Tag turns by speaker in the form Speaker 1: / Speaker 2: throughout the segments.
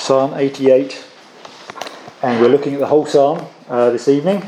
Speaker 1: Psalm 88, and we're looking at the whole psalm this evening.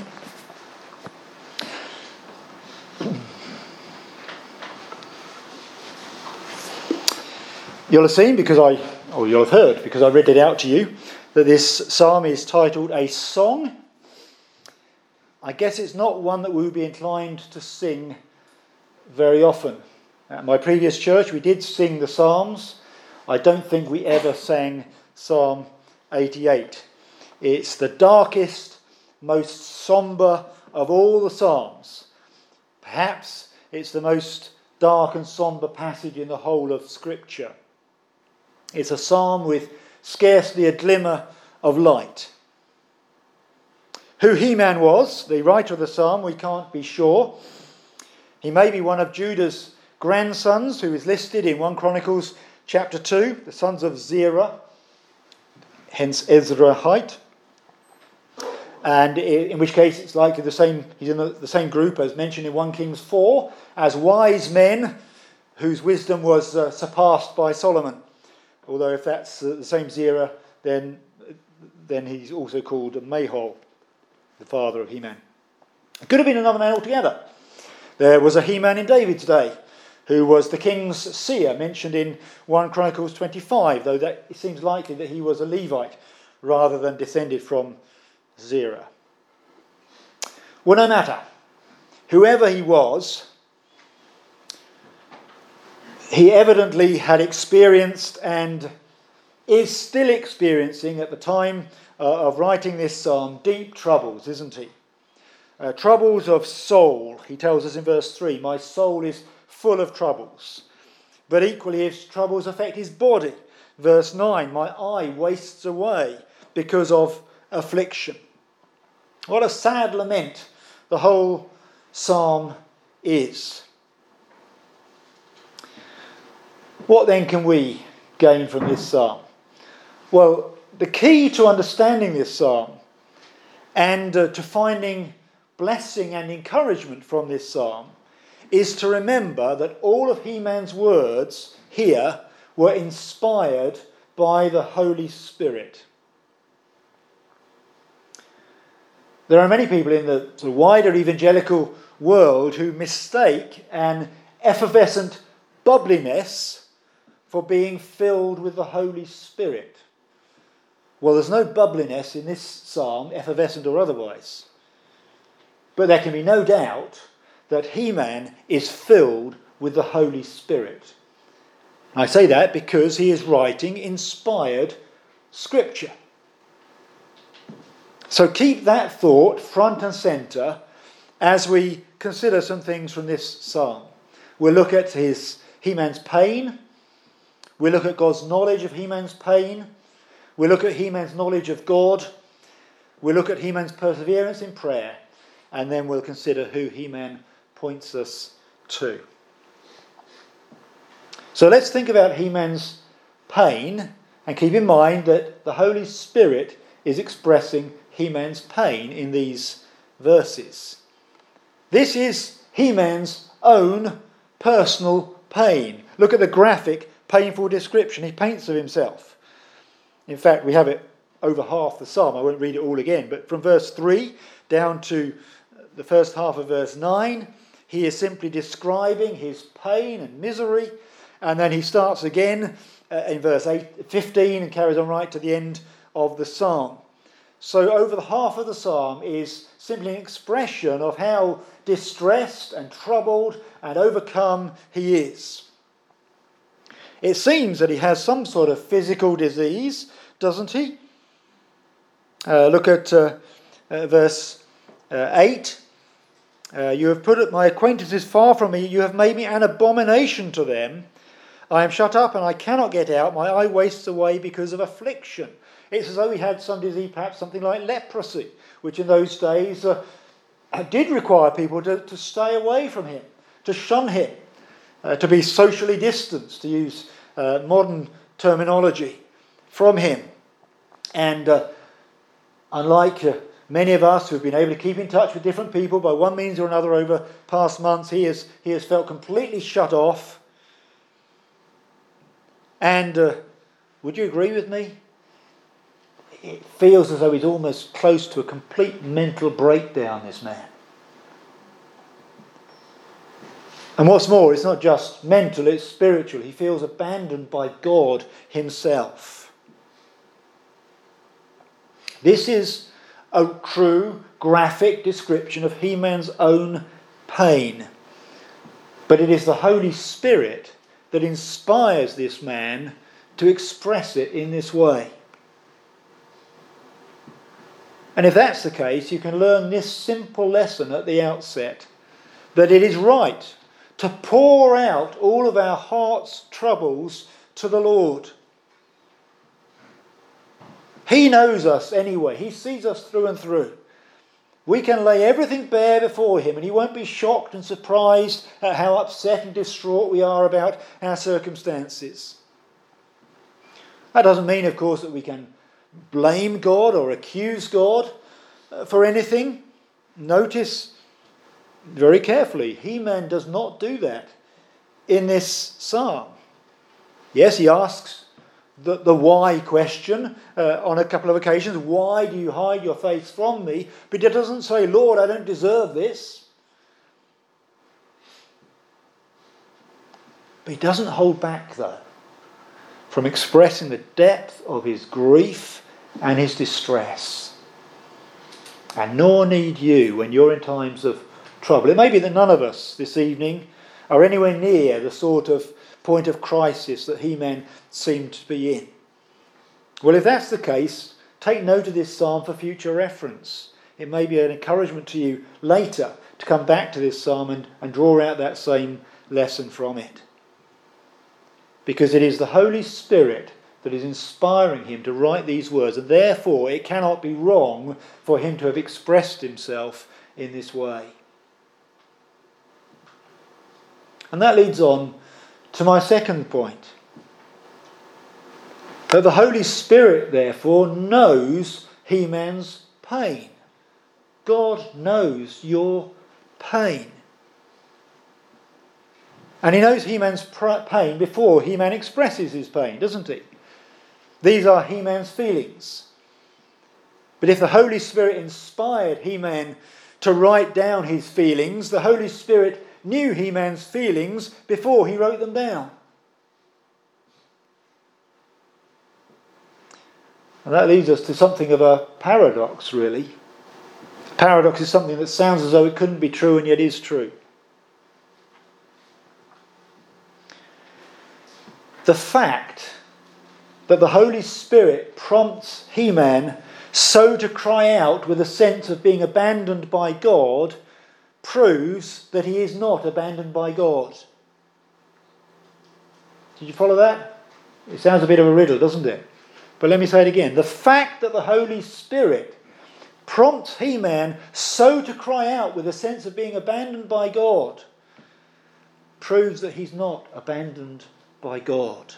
Speaker 1: You'll have seen, you'll have heard, because I read it out to you, that this psalm is titled A Song. I guess it's not one that we would be inclined to sing very often. At my previous church, we did sing the Psalms. I don't think we ever sang Psalm 88. It's the darkest, most sombre of all the Psalms. Perhaps it's the most dark and sombre passage in the whole of Scripture. It's a psalm with scarcely a glimmer of light. Who Heman was, the writer of the psalm, we can't be sure. He may be one of Judah's grandsons, who is listed in 1 Chronicles chapter 2, the sons of Zerah, hence Ezrahite. And in which case it's likely he's in the same group as mentioned in 1 Kings 4, as wise men whose wisdom was surpassed by Solomon. Although if that's the same Zerah, then he's also called Mahol, the father of Heman. It could have been another man altogether. There was a Heman in David's day, who was the king's seer, mentioned in 1 Chronicles 25, though it seems likely that he was a Levite rather than descended from Zerah. Well, no matter. Whoever he was, he evidently had experienced and is still experiencing at the time of writing this psalm deep troubles, isn't he? Troubles of soul. He tells us in verse 3, my soul is full of troubles. But equally his troubles affect his body. Verse 9, my eye wastes away because of affliction. What a sad lament the whole psalm is. What then can we gain from this psalm? Well, the key to understanding this psalm and to finding blessing and encouragement from this psalm is to remember that all of Heman's words here were inspired by the Holy Spirit. There are many people in the sort of wider evangelical world who mistake an effervescent bubbliness for being filled with the Holy Spirit. Well, there's no bubbliness in this psalm, effervescent or otherwise. But there can be no doubt that Heman is filled with the Holy Spirit. I say that because he is writing inspired Scripture. So keep that thought front and centre as we consider some things from this psalm. We'll look at Heman's pain. We'll look at God's knowledge of Heman's pain. We'll look at Heman's knowledge of God. We'll look at Heman's perseverance in prayer. And then we'll consider who Heman points us to. So let's think about Heman's pain and keep in mind that the Holy Spirit is expressing Heman's pain in these verses. This is Heman's own personal pain. Look at the graphic, painful description he paints of himself. In fact, we have it over half the psalm. I won't read it all again, but from verse 3 down to the first half of verse 9, he is simply describing his pain and misery, and then he starts again in verse 15 and carries on right to the end of the psalm. So over the half of the psalm is simply an expression of how distressed and troubled and overcome he is. It seems that he has some sort of physical disease, doesn't he? Look at verse 8. You have put my acquaintances far from me. You have made me an abomination to them. I am shut up and I cannot get out. My eye wastes away because of affliction. It's as though he had some disease, perhaps something like leprosy, which in those days did require people to stay away from him, to shun him, to be socially distanced, to use modern terminology, from him. And unlike many of us who have been able to keep in touch with different people by one means or another over past months, he has felt completely shut off. And would you agree with me? it feels as though he's almost close to a complete mental breakdown, this man. And what's more, it's not just mental, it's spiritual. He feels abandoned by God himself. This is a true graphic description of He-Man's own pain. But it is the Holy Spirit that inspires this man to express it in this way. And if that's the case, you can learn this simple lesson at the outset, that it is right to pour out all of our heart's troubles to the Lord. He knows us anyway. He sees us through and through. We can lay everything bare before him and he won't be shocked and surprised at how upset and distraught we are about our circumstances. That doesn't mean, of course, that we can blame God or accuse God for anything. Notice very carefully, He-Man does not do that in this psalm. Yes, he asks the why question on a couple of occasions. Why do you hide your face from me? But he doesn't say, Lord, I don't deserve this. But he doesn't hold back, though, from expressing the depth of his grief and his distress. And nor need you when you're in times of trouble. It may be that none of us this evening are anywhere near the sort of point of crisis that He-Man seemed to be in. Well, if that's the case, take note of this psalm for future reference. It may be an encouragement to you later to come back to this psalm and draw out that same lesson from it. Because it is the Holy Spirit that is inspiring him to write these words, and therefore it cannot be wrong for him to have expressed himself in this way. And that leads on to my second point. That the Holy Spirit, therefore, knows He-Man's pain. God knows your pain. And he knows He-Man's pain before He-Man expresses his pain, doesn't he? These are He-Man's feelings. But if the Holy Spirit inspired He-Man to write down his feelings, the Holy Spirit knew He-Man's feelings before he wrote them down. And that leads us to something of a paradox, really. Paradox is something that sounds as though it couldn't be true and yet is true. The fact that the Holy Spirit prompts He-Man so to cry out with a sense of being abandoned by God proves that he is not abandoned by God. Did you follow that? It sounds a bit of a riddle, doesn't it? But let me say it again. The fact that the Holy Spirit prompts He-Man so to cry out with a sense of being abandoned by God proves that he's not abandoned by God.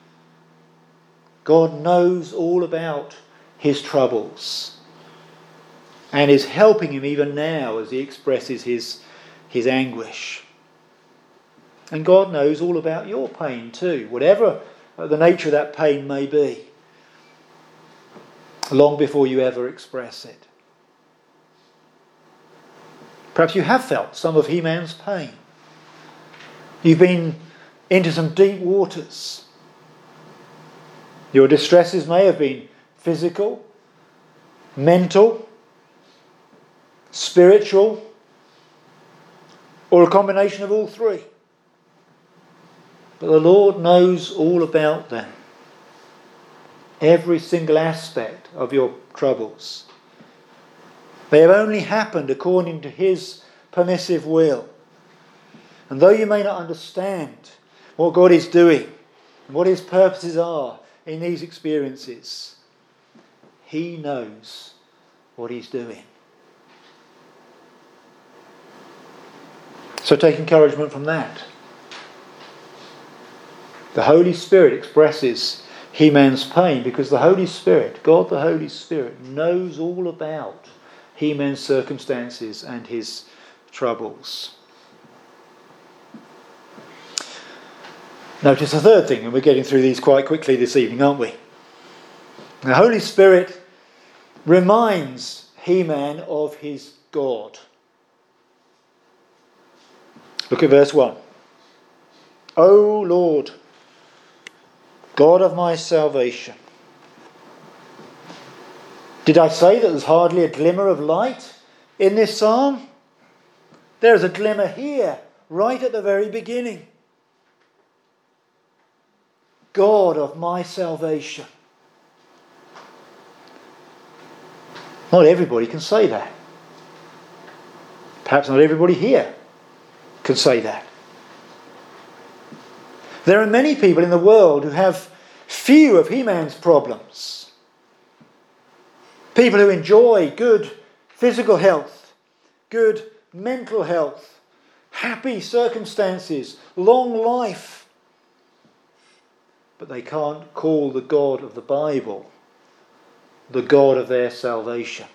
Speaker 1: God knows all about his troubles and is helping him even now as he expresses his anguish. And God knows all about your pain too, whatever the nature of that pain may be, long before you ever express it. Perhaps you have felt some of He-Man's pain. You've been into some deep waters. Your distresses may have been physical, mental, spiritual, or a combination of all three. But the Lord knows all about them. Every single aspect of your troubles. They have only happened according to his permissive will. And though you may not understand what God is doing and what his purposes are in these experiences, he knows what he's doing. So take encouragement from that. The Holy Spirit expresses He-Man's pain because the Holy Spirit, God the Holy Spirit, knows all about He-Man's circumstances and his troubles. Notice the third thing, and we're getting through these quite quickly this evening, aren't we? The Holy Spirit reminds He-Man of his God. Look at verse 1. O Lord, God of my salvation. Did I say that there's hardly a glimmer of light in this psalm? There's a glimmer here, right at the very beginning. God of my salvation. Not everybody can say that. Perhaps not everybody here can say that. There are many people in the world who have few of He-Man's problems. People who enjoy good physical health, good mental health, happy circumstances, long life. But they can't call the God of the Bible the God of their salvation.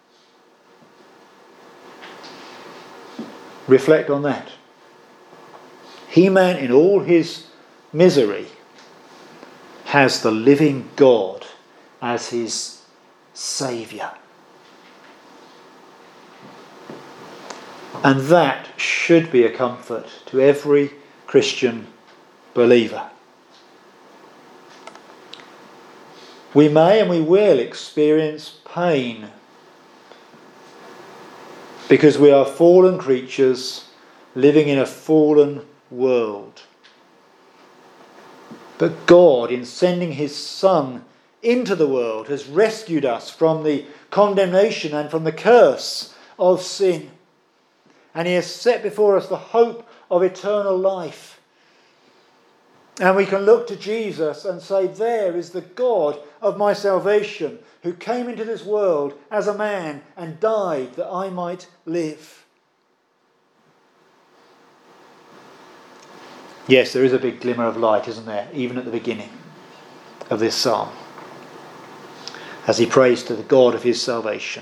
Speaker 1: Reflect on that. He-Man, in all his misery, has the living God as his saviour. And that should be a comfort to every Christian believer. We may and we will experience pain because we are fallen creatures living in a fallen world. But God, in sending his Son into the world, has rescued us from the condemnation and from the curse of sin. And he has set before us the hope of eternal life. And we can look to Jesus and say, there is the God of my salvation who came into this world as a man and died that I might live. Yes, there is a big glimmer of light, isn't there, even at the beginning of this psalm, as he prays to the God of his salvation.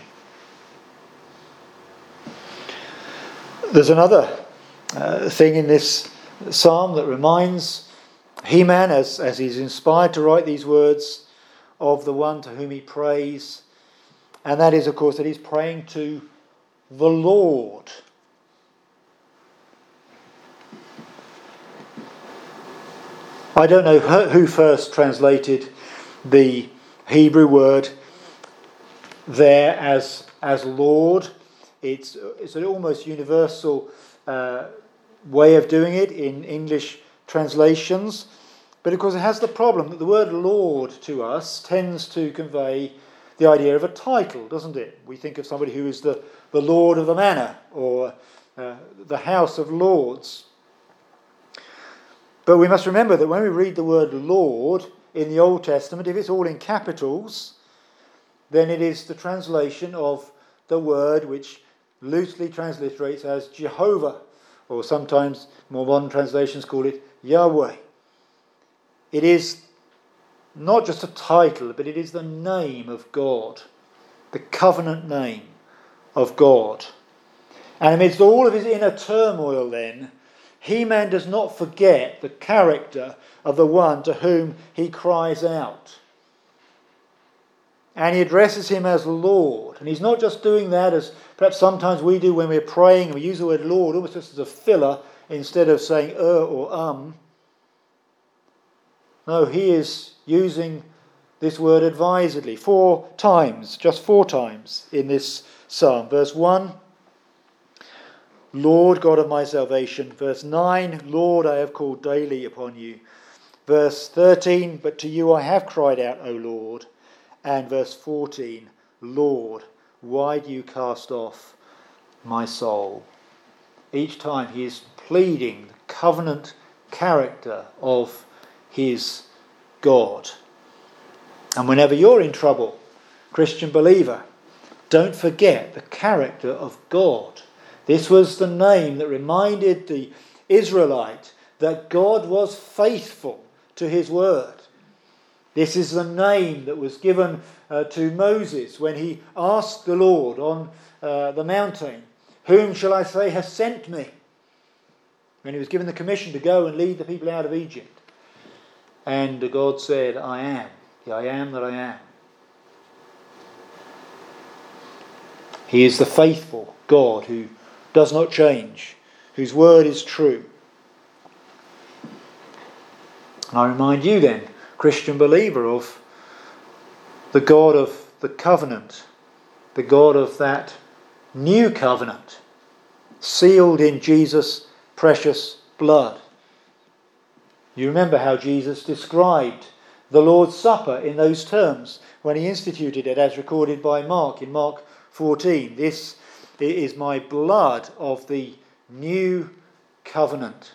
Speaker 1: There's another thing in this psalm that reminds He-Man, as he's inspired to write these words, of the one to whom he prays. And that is, of course, that he's praying to the Lord. I don't know who first translated the Hebrew word there as Lord. It's an almost universal way of doing it in English translations, but of course it has the problem that the word Lord to us tends to convey the idea of a title, doesn't it? We think of somebody who is the Lord of the Manor or the House of Lords. But we must remember that when we read the word Lord in the Old Testament, if it's all in capitals, then it is the translation of the word which loosely transliterates as Jehovah, or sometimes more modern translations call it Yahweh. It is not just a title, but it is the name of God, the covenant name of God. And amidst all of his inner turmoil then, He-Man does not forget the character of the one to whom he cries out. And he addresses him as Lord. And he's not just doing that as perhaps sometimes we do when we're praying and we use the word Lord almost just as a filler instead of saying or No, he is using this word advisedly. 4 times, just 4 times in this psalm. Verse 1, Lord God of my salvation. Verse 9, Lord, I have called daily upon you. Verse 13, but to you I have cried out, O Lord. And verse 14, Lord, why do you cast off my soul? Each time he is pleading the covenant character of his God. And whenever you're in trouble, Christian believer, don't forget the character of God. This was the name that reminded the Israelite that God was faithful to his word. This is the name that was given to Moses when he asked the Lord on the mountain, whom shall I say has sent me? When he was given the commission to go and lead the people out of Egypt. And God said, I am, the I am that I am. He is the faithful God who does not change, whose word is true. And I remind you then, Christian believer, of the God of the covenant, the God of that new covenant, sealed in Jesus' precious blood. You remember how Jesus described the Lord's Supper in those terms when he instituted it, as recorded by Mark in Mark 14. This is my blood of the new covenant.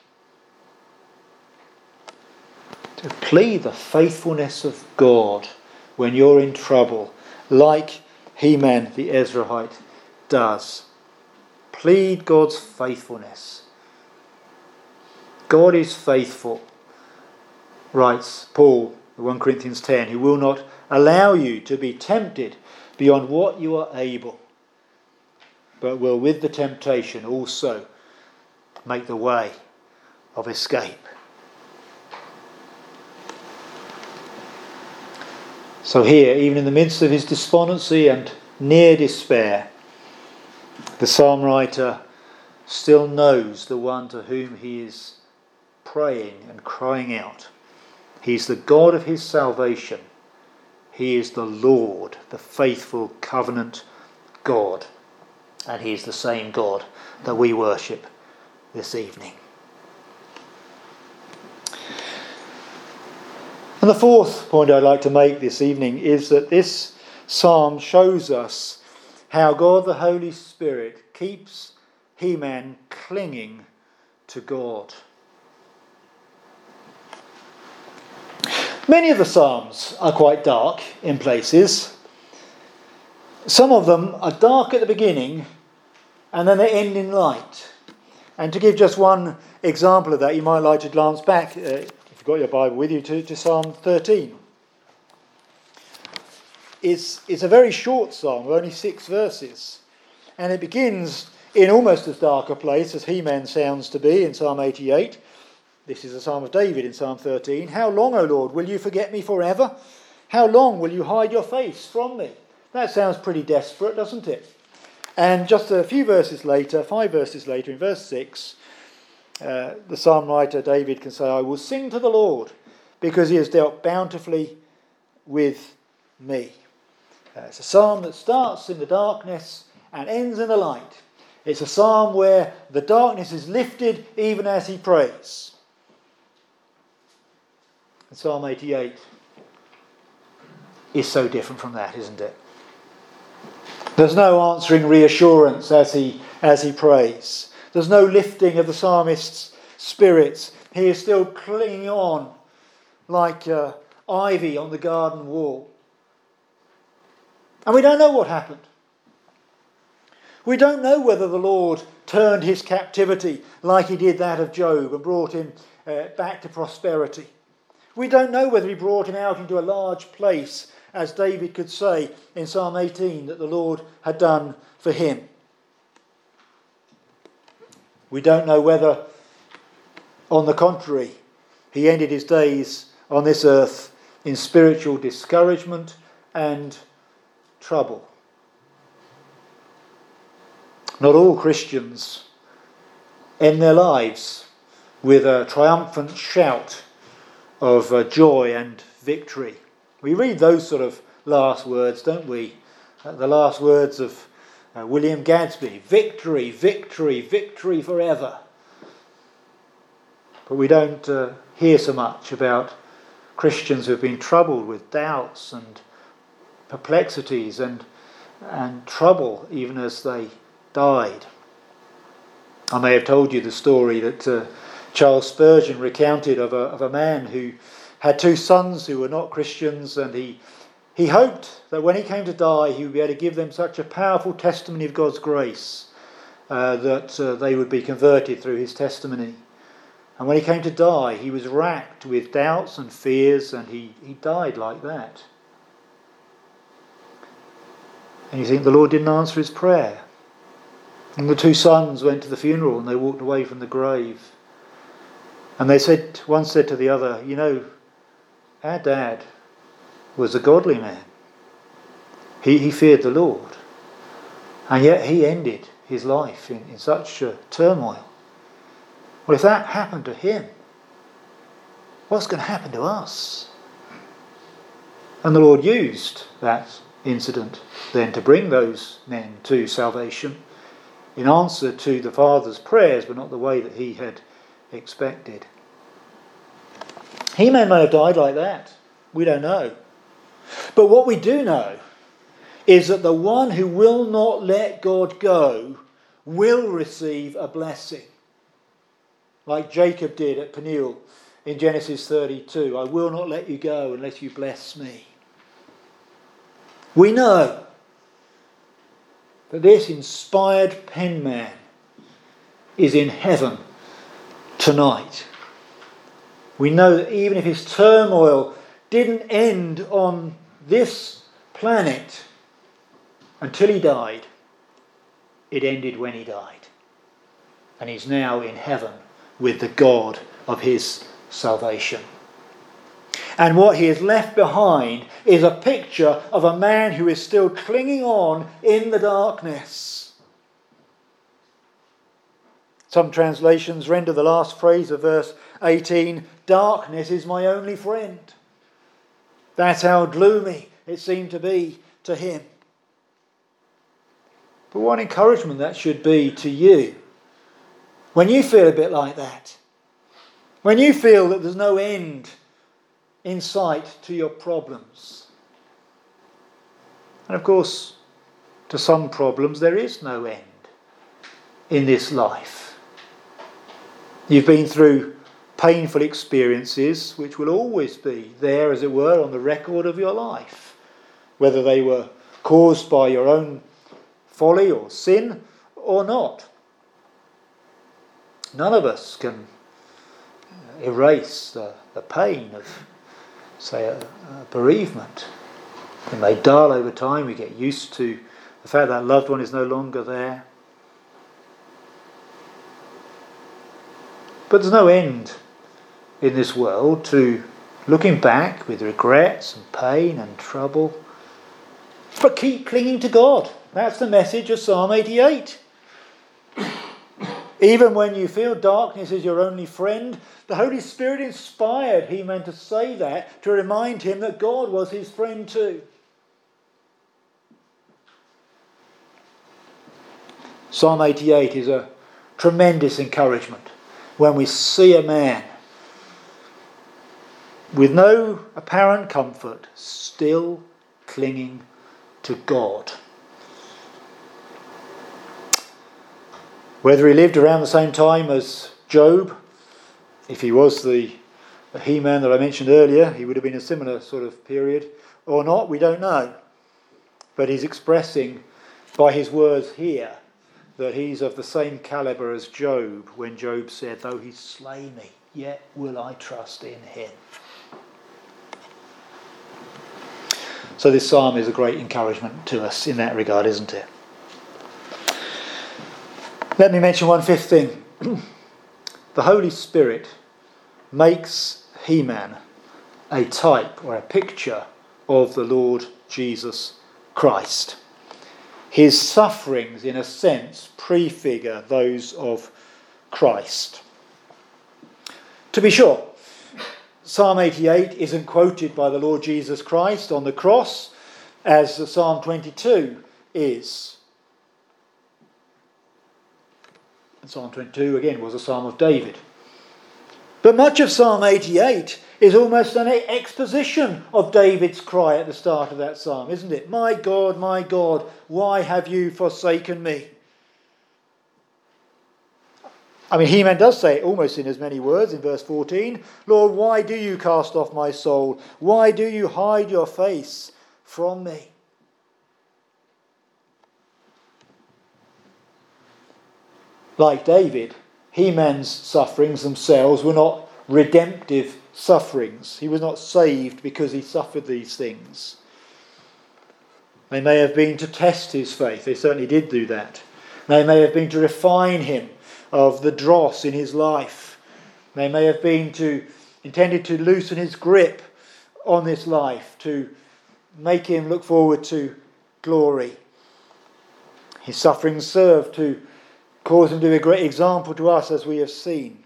Speaker 1: To plead the faithfulness of God when you're in trouble, like Heman the Ezrahite does. Plead God's faithfulness. God is faithful, writes Paul, 1 Corinthians 10, who will not allow you to be tempted beyond what you are able, but will with the temptation also make the way of escape. So here, even in the midst of his despondency and near despair, the psalm writer still knows the one to whom he is praying and crying out. He's the God of his salvation. He is the Lord, the faithful covenant God. And he is the same God that we worship this evening. And the fourth point I'd like to make this evening is that this psalm shows us how God the Holy Spirit keeps Heman clinging to God. Many of the psalms are quite dark in places. Some of them are dark at the beginning and then they end in light. And to give just one example of that, you might like to glance back, if you've got your Bible with you, to Psalm 13. It's a very short psalm, only 6 verses. And it begins in almost as dark a place as Heman sounds to be in Psalm 88. This is a psalm of David in Psalm 13. How long, O Lord, will you forget me forever? How long will you hide your face from me? That sounds pretty desperate, doesn't it? And just a few verses later, 5 verses later, in verse 6, the psalm writer David can say, I will sing to the Lord because he has dealt bountifully with me. It's a psalm that starts in the darkness and ends in the light. It's a psalm where the darkness is lifted even as he prays. And Psalm 88 is so different from that, isn't it? There's no answering reassurance as he prays. There's no lifting of the psalmist's spirits. He is still clinging on like ivy on the garden wall. And we don't know what happened. We don't know whether the Lord turned his captivity like he did that of Job and brought him back to prosperity. We don't know whether he brought him out into a large place, as David could say in Psalm 18 that the Lord had done for him. We don't know whether, on the contrary, he ended his days on this earth in spiritual discouragement and trouble. Not all Christians end their lives with a triumphant shout of joy and victory. We read those sort of last words, don't we? The last words of William Gadsby, victory, victory, victory forever. But we don't hear so much about Christians who have been troubled with doubts and perplexities and trouble even as they died. I may have told you the story that Charles Spurgeon recounted of a man who had 2 sons who were not Christians, and he hoped that when he came to die he would be able to give them such a powerful testimony of God's grace that they would be converted through his testimony. And when he came to die, he was racked with doubts and fears, and he died like that. And you think the Lord didn't answer his prayer. And the 2 sons went to the funeral and they walked away from the grave. And one said to the other, you know, our dad was a godly man. He feared the Lord. And yet he ended his life in such turmoil. Well, if that happened to him, what's going to happen to us? And the Lord used that incident then to bring those men to salvation in answer to the Father's prayers, but not the way that he had expected. He may have died like that. We don't know. But what we do know is that the one who will not let God go will receive a blessing. Like Jacob did at Peniel in Genesis 32. I will not let you go unless you bless me. We know that this inspired penman is in heaven tonight. We know that even if his turmoil didn't end on this planet until he died, it ended when he died. And he's now in heaven with the God of his salvation. And what he has left behind is a picture of a man who is still clinging on in the darkness. Some translations render the last phrase of verse 18, darkness is my only friend. That's how gloomy it seemed to be to him. But what encouragement that should be to you when you feel a bit like that. When you feel that there's no end in sight to your problems. And of course, to some problems there is no end in this life. You've been through painful experiences which will always be there, as it were, on the record of your life. Whether they were caused by your own folly or sin or not. None of us can erase the pain of, say, a bereavement. It may dull over time. We get used to the fact that loved one is no longer there. But there's no end in this world to looking back with regrets and pain and trouble. But keep clinging to God. That's the message of Psalm 88. Even when you feel darkness is your only friend, the Holy Spirit inspired Heman to say that, to remind him that God was his friend too. Psalm 88 is a tremendous encouragement when we see a man with no apparent comfort still clinging to God. Whether he lived around the same time as Job, if he was the He-Man that I mentioned earlier, he would have been a similar sort of period, or not, we don't know. But he's expressing by his words here that he's of the same calibre as Job when Job said, though he slay me, yet will I trust in him. So this psalm is a great encouragement to us in that regard, isn't it? Let me mention one fifth thing. The Holy Spirit makes He-Man a type or a picture of the Lord Jesus Christ. His sufferings, in a sense, prefigure those of Christ. To be sure, Psalm 88 isn't quoted by the Lord Jesus Christ on the cross as Psalm 22 is. And Psalm 22, again, was a psalm of David. But much of Psalm 88 is almost an exposition of David's cry at the start of that psalm, isn't it? My God, why have you forsaken me? I mean, He-Man does say it almost in as many words in verse 14. Lord, why do you cast off my soul? Why do you hide your face from me? Like David, He-Man's sufferings themselves were not redemptive sufferings. He was not saved because he suffered these things. They may have been to test his faith. They certainly did do that. They may have been to refine him of the dross in his life. They may have been intended to loosen his grip on this life, to make him look forward to glory. His sufferings serve to cause him to be a great example to us, as we have seen.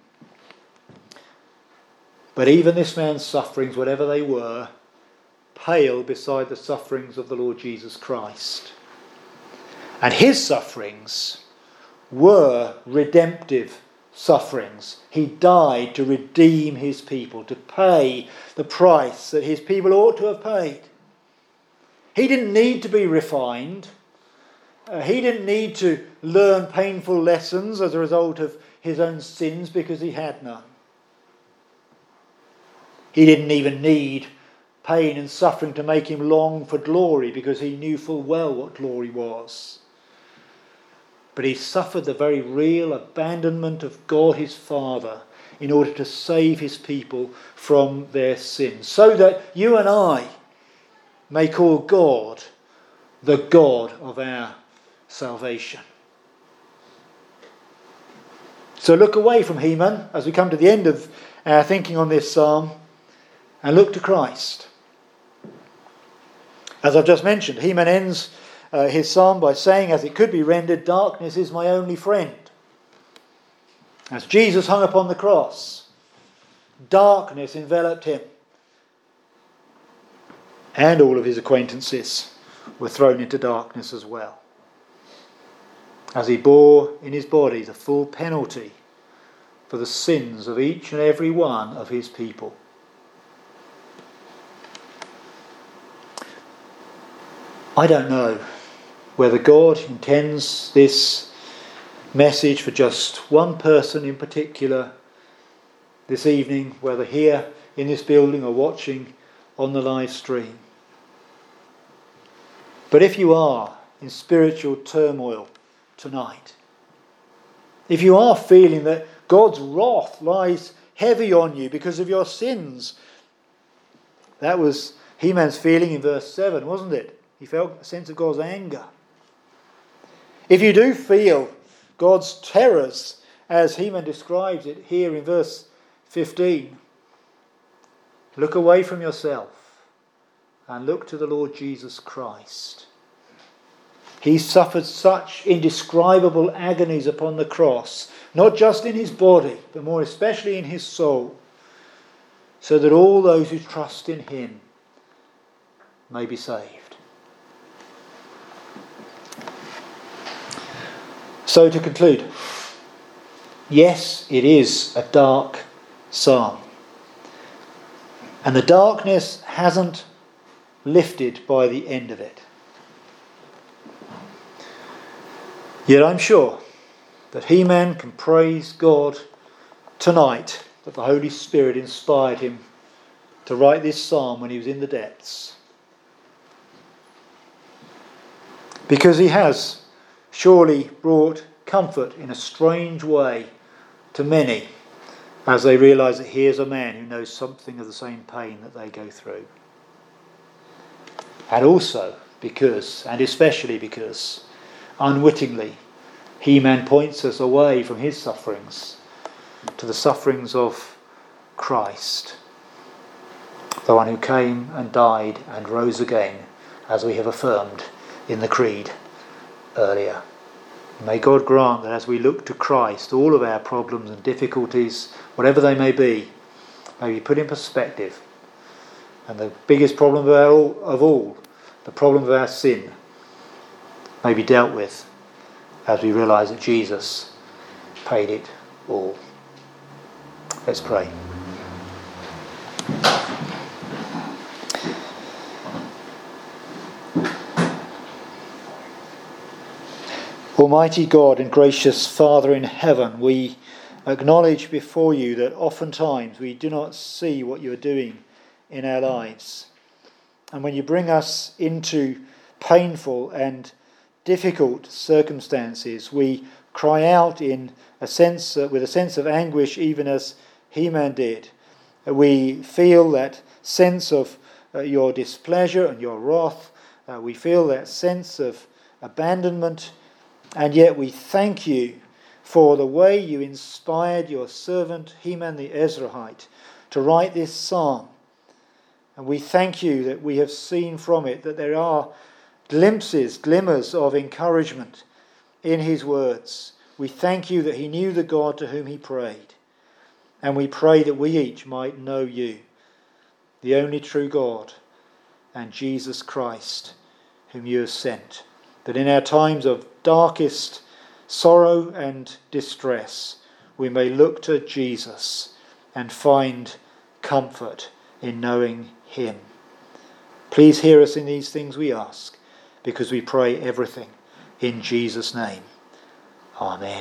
Speaker 1: But even this man's sufferings, whatever they were, pale beside the sufferings of the Lord Jesus Christ. And his sufferings were redemptive sufferings. He died to redeem his people, to pay the price that his people ought to have paid. He didn't need to be refined. He didn't need to learn painful lessons as a result of his own sins, because he had none. He didn't even need pain and suffering to make him long for glory, because he knew full well what glory was. But he suffered the very real abandonment of God his Father in order to save his people from their sins, so that you and I may call God the God of our salvation. So look away from Heman as we come to the end of our thinking on this psalm, and look to Christ. As I've just mentioned, Heman ends his psalm by saying, as it could be rendered, darkness is my only friend. As Jesus hung upon the cross, darkness enveloped him, and all of his acquaintances were thrown into darkness as well, as he bore in his body the full penalty for the sins of each and every one of his people. I don't know whether God intends this message for just one person in particular this evening, whether here in this building or watching on the live stream. But if you are in spiritual turmoil tonight, if you are feeling that God's wrath lies heavy on you because of your sins, that was Heman's feeling in verse 7, wasn't it? He felt a sense of God's anger. If you do feel God's terrors, as Heman describes it here in verse 15, look away from yourself and look to the Lord Jesus Christ. He suffered such indescribable agonies upon the cross, not just in his body, but more especially in his soul, so that all those who trust in him may be saved. So to conclude, yes, it is a dark psalm. And the darkness hasn't lifted by the end of it. Yet I'm sure that Heman can praise God tonight that the Holy Spirit inspired him to write this psalm when he was in the depths. Because he has surely brought comfort in a strange way to many as they realise that here's a man who knows something of the same pain that they go through. And also because, and especially because, unwittingly, Heman points us away from his sufferings to the sufferings of Christ, the one who came and died and rose again, as we have affirmed in the Creed earlier. May God grant that as we look to Christ, all of our problems and difficulties, whatever they may be put in perspective. And the biggest problem of all, the problem of our sin, may be dealt with as we realise that Jesus paid it all. Let's pray. Almighty God and gracious Father in heaven, we acknowledge before you that oftentimes we do not see what you are doing in our lives. And when you bring us into painful and difficult circumstances, we cry out in a sense, with a sense of anguish, even as Heman did. We feel that sense of your displeasure and your wrath. We feel that sense of abandonment. And yet we thank you for the way you inspired your servant Heman the Ezrahite to write this psalm. And we thank you that we have seen from it that there are glimmers of encouragement in his words. We thank you that he knew the God to whom he prayed. And we pray that we each might know you, the only true God, and Jesus Christ, whom you have sent, that in our times of darkest sorrow and distress, we may look to Jesus and find comfort in knowing him. Please hear us in these things we ask, because we pray everything in Jesus' name. Amen.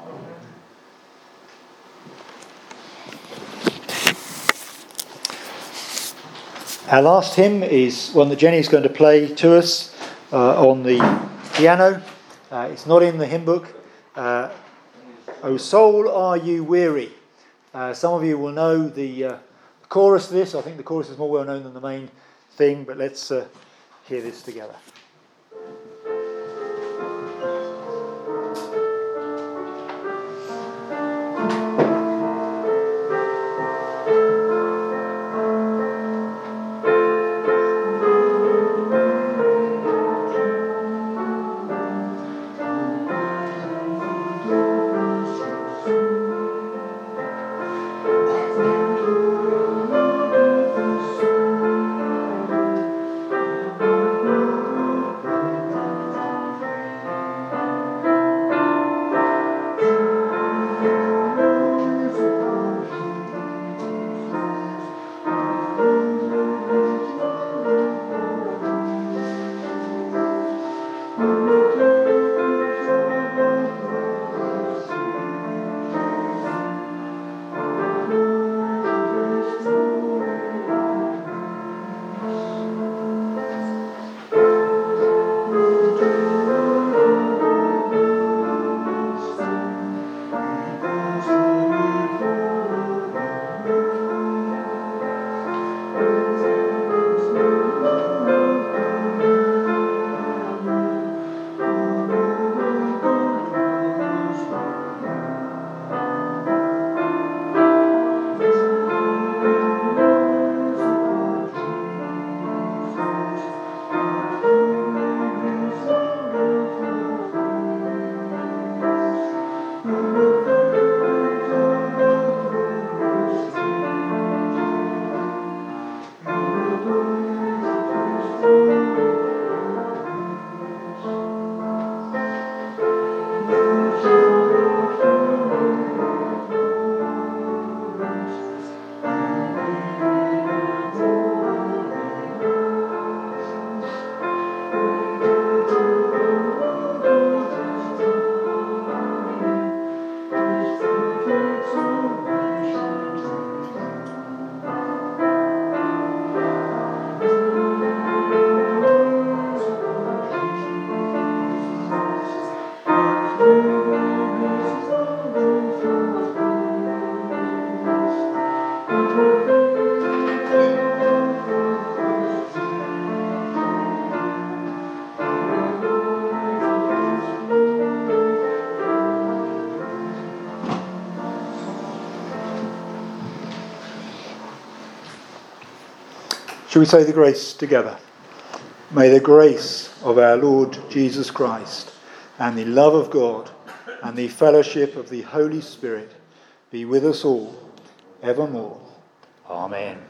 Speaker 1: Our last hymn is one that Jenny's going to play to us on the piano. It's not in the hymn book. O soul, are you weary? Some of you will know the chorus of this. I think the chorus is more well known than the main thing, but let's hear this together. Shall we say the grace together? May the grace of our Lord Jesus Christ and the love of God and the fellowship of the Holy Spirit be with us all evermore. Amen.